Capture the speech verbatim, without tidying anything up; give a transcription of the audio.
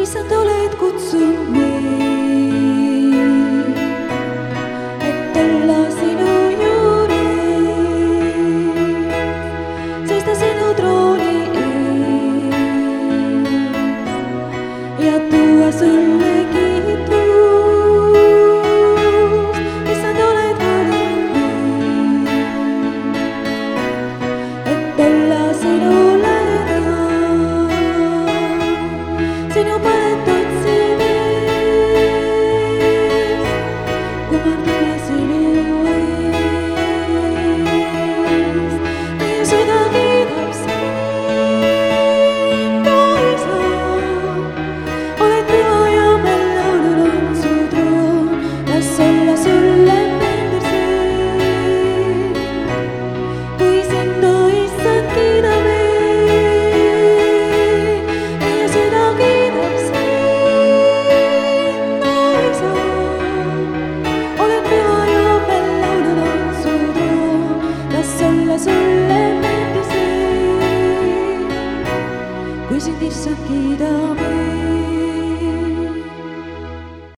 issand, oled kutsunud meid, et olla sinu juures, seista sinu trooni ees ja tuua sulle kiitust. issand, oled valinud meid, et olla sinu lähedal, sinu palet otsides, kummardame sinu ees. meie süda kiidab sind, o isa, oled püha ja meil laulul on su troon. las olla sulle meeldiv see, kui sind, o issand, kiidame. meie süda kiidab sind, o isa, oled püha ja meil laulul on su troon. las olla sulle meeldiv see, kui sind, issand, kiidame.